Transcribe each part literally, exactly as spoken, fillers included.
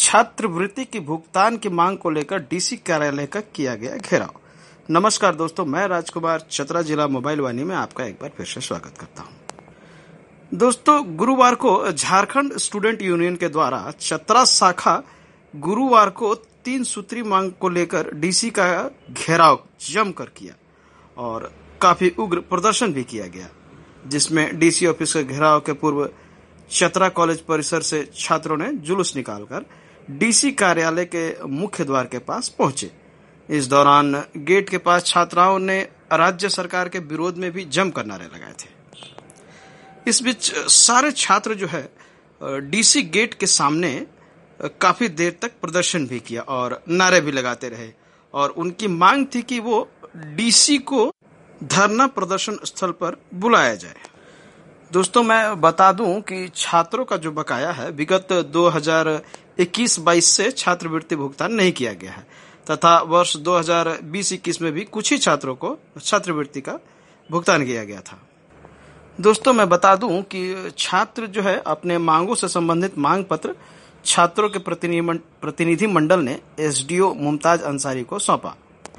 छात्रवृत्ति की भुगतान की मांग को लेकर डीसी कार्यालय का किया गया घेराव। नमस्कार दोस्तों, मैं राजकुमार चतरा जिला मोबाइल वाणी में आपका एक बार फिर से स्वागत करता हूं। दोस्तों, गुरुवार को झारखंड स्टूडेंट यूनियन के द्वारा चतरा शाखा गुरुवार को तीन सूत्री मांग को लेकर डीसी का घेराव जमकर किया और काफी उग्र प्रदर्शन भी किया गया, जिसमें डीसी ऑफिस के घेराव के पूर्व चतरा कॉलेज परिसर से छात्रों ने जुलूस निकालकर डीसी कार्यालय के मुख्य द्वार के पास पहुंचे। इस दौरान गेट के पास छात्राओं ने राज्य सरकार के विरोध में भी जमकर नारे लगाए थे। इस बीच सारे छात्र जो है डीसी गेट के सामने काफी देर तक प्रदर्शन भी किया और नारे भी लगाते रहे और उनकी मांग थी कि वो डीसी को धरना प्रदर्शन स्थल पर बुलाया जाए। दोस्तों, मैं बता दूं कि छात्रों का जो बकाया है विगत दो हज़ार इक्कीस बाईस से छात्रवृत्ति भुगतान नहीं किया गया है तथा वर्ष दो हज़ार बीस इक्कीस में भी कुछ ही छात्रों को छात्रवृत्ति का भुगतान किया गया था। दोस्तों, मैं बता दूं कि छात्र जो है अपने मांगों से संबंधित मांग पत्र छात्रों के प्रतिनिधि मंडल ने एसडीओ मुमताज अंसारी को सौंपा।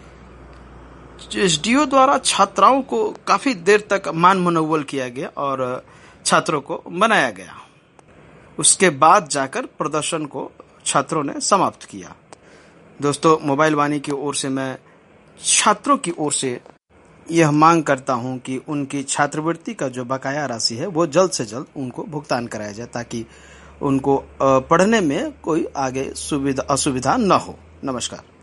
एसडीओ द्वारा छात्राओं को काफी देर तक मान मनोवल किया गया और छात्रों को मनाया गया। उसके बाद जाकर प्रदर्शन को छात्रों ने समाप्त किया। दोस्तों, मोबाइल वाणी की ओर से मैं छात्रों की ओर से यह मांग करता हूं कि उनकी छात्रवृत्ति का जो बकाया राशि है वो जल्द से जल्द उनको भुगतान कराया जाए ताकि उनको पढ़ने में कोई आगे सुविधा असुविधा न हो। नमस्कार।